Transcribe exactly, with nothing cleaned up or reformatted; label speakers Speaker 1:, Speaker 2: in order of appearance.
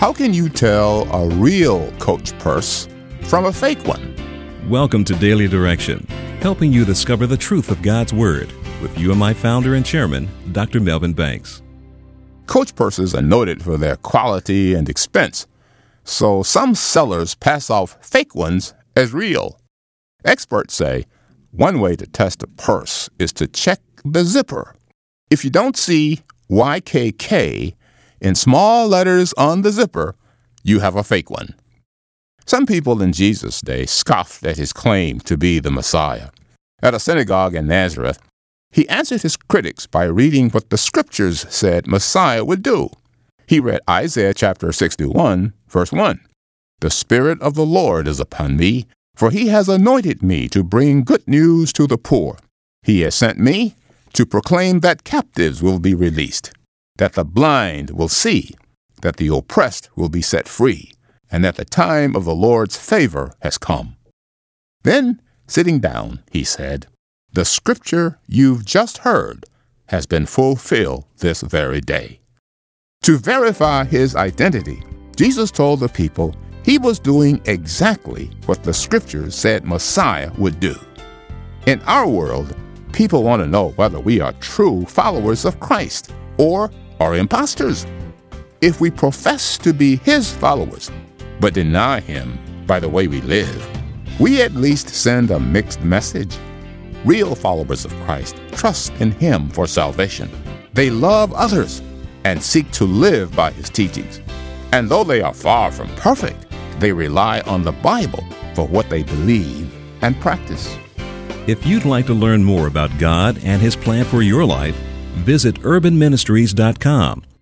Speaker 1: How can you tell a real Coach Purse from a fake one?
Speaker 2: Welcome to Daily Direction, helping you discover the truth of God's Word with U M I founder and chairman, Doctor Melvin Banks.
Speaker 1: Coach Purses are noted for their quality and expense, so some sellers pass off fake ones as real. Experts say one way to test a purse is to check the zipper. If you don't see Y K K in small letters on the zipper, you have a fake one. Some people in Jesus' day scoffed at his claim to be the Messiah. At a synagogue in Nazareth, he answered his critics by reading what the scriptures said Messiah would do. He read Isaiah chapter sixty-one, verse one. "The Spirit of the Lord is upon me, for he has anointed me to bring good news to the poor. He has sent me to proclaim that captives will be released, that the blind will see, that the oppressed will be set free, and that the time of the Lord's favor has come." Then, sitting down, he said, "The scripture you've just heard has been fulfilled this very day." To verify his identity, Jesus told the people he was doing exactly what the scriptures said Messiah would do. In our world, people want to know whether we are true followers of Christ or are imposters. If we profess to be his followers, but deny him by the way we live, we at least send a mixed message. Real followers of Christ trust in him for salvation. They love others and seek to live by his teachings. And though they are far from perfect, they rely on the Bible for what they believe and practice.
Speaker 2: If you'd like to learn more about God and his plan for your life, visit urban ministries dot com